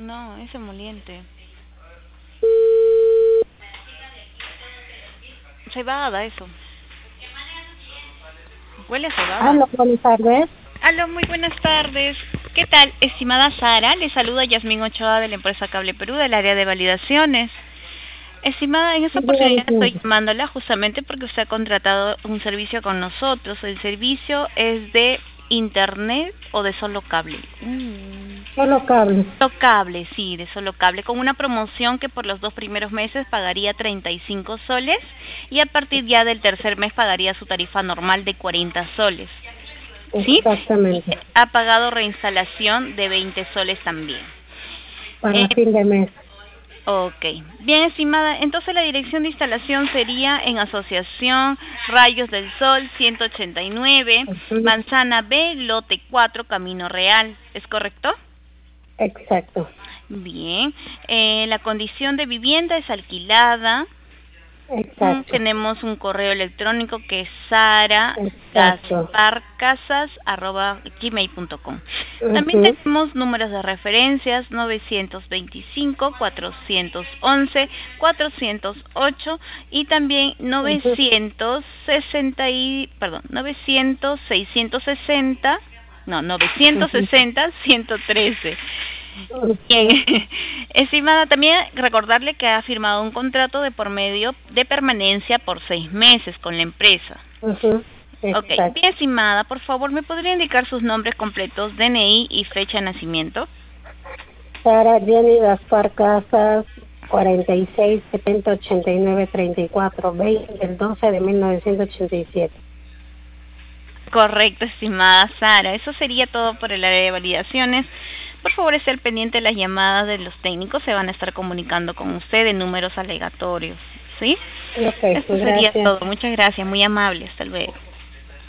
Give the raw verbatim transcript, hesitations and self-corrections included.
no, es emoliente. Cebada, eso. Huele a cebada. Aló, buenas tardes. Aló, muy buenas tardes. ¿Qué tal, estimada Sara? Le saluda Yasmín Ochoa de la empresa Cable Perú del área de validaciones. Estimada, en esta oportunidad estoy llamándola justamente porque usted ha contratado un servicio con nosotros. El servicio es de internet o de solo cable. Mm. Solo cable. Solo cable, sí, de solo cable, con una promoción que por los dos primeros meses pagaría treinta y cinco soles y a partir ya del tercer mes pagaría su tarifa normal de cuarenta soles. ¿Sí? Exactamente. Ha pagado reinstalación de veinte soles también. Para Eh, fin de mes. Ok, bien estimada, entonces la dirección de instalación sería en Asociación Rayos del Sol ciento ochenta y nueve, Uh-huh. Manzana B, lote cuatro, Camino Real, ¿es correcto? Exacto. Bien, eh, la condición de vivienda es alquilada. Exacto. Tenemos un correo electrónico que es sara Exacto. gasparcasas arroba gmail punto com. Uh-huh. También tenemos números de referencias novecientos veinticinco, cuatrocientos once, cuatrocientos ocho y también novecientos sesenta y, perdón, novecientos, seiscientos sesenta, no, novecientos sesenta, ciento trece. Bien, estimada, también recordarle que ha firmado un contrato de por medio de permanencia por seis meses con la empresa. Uh-huh. Ok, bien estimada, por favor, ¿me podría indicar sus nombres completos, D N I y fecha de nacimiento? Sara Jenny Gaspar Casas, cuarenta y seis, setenta, ochenta y nueve, treinta y cuatro, veinte del doce de mil novecientos ochenta y siete. Correcto, estimada Sara. Eso sería todo por el área de validaciones. Por favor, esté al pendiente de las llamadas de los técnicos. Se van a estar comunicando con usted en números aleatorios. ¿Sí? Ok, Esto sería gracias. todo. Muchas gracias. Muy amable. Hasta luego.